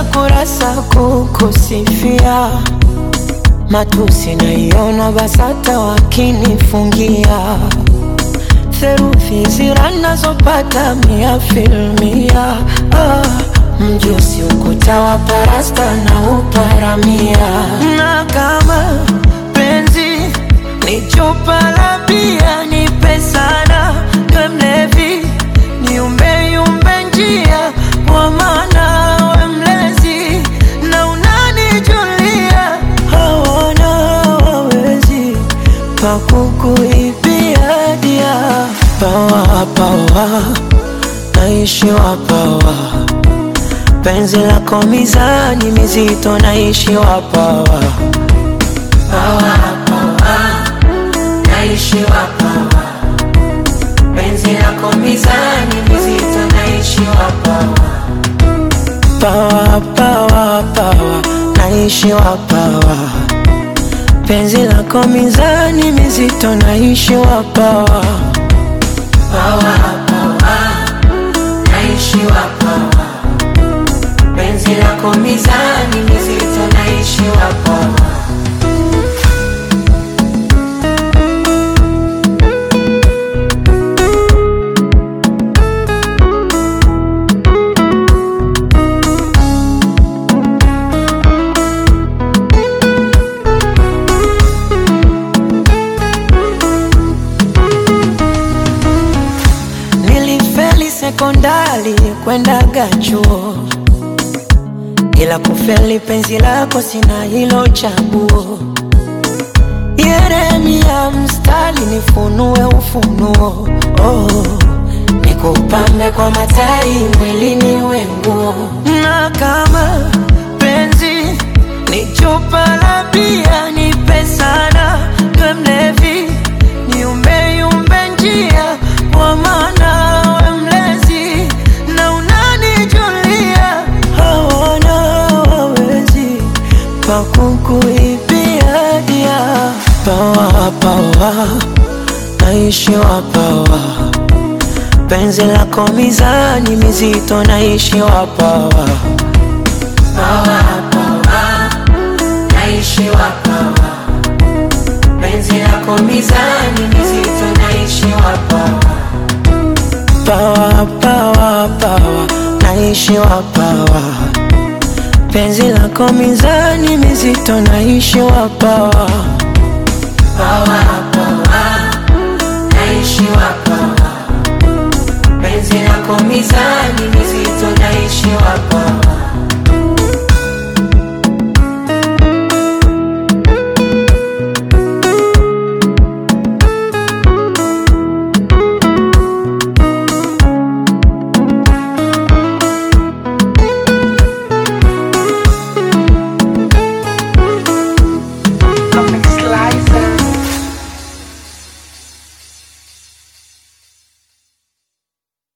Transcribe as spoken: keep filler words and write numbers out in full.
kurasa kukusifia, matusi naiona BASATA wakinifungia, theruthi zira nazopata mia filmia. ah, Mjusi ukuta wa parasta na uparamia. Na kama penzi ni chupa la bia, nipe sana niwe mlevi, niumbe yumbe njia, kwa maana we mlezi na unanijulia. Hawana wawezi pakukuibia dia. Pawa pawa naishi wapawa, penzi lako mizani mizito naishi wapawa. Pawa pawa naishi wapawa, penzi lako mizani mizito naishi wapawa. Pawa pawa pawa naishi wapawa, penzi lako mizani mizito naishi wapawa. Pawa pawa naishi wapawa, penzi lako mizani mizito naishi wapawa. Sekondari kwenda gachuo, ila kufeli penzi lako sina hilo chaguo. Yeremia mstari nifunue ufunuo, oh, nikupambe kwa matari mwilini wenguo. Na kama penzi ni chupa la bia, nipe sana niwe mlevi, niumbe yumbe njia, kwa maana pakukuibia dia. Pawa pawa naishi wapawa, penzi lako mizani mizito naishi wapawa. Pawa pawa naishi wapawa, penzi lako mizani mizito naishi wapawa. Pawa pawa pawa naishi wapawa, penzi lako mizani mizito naishi wapawa.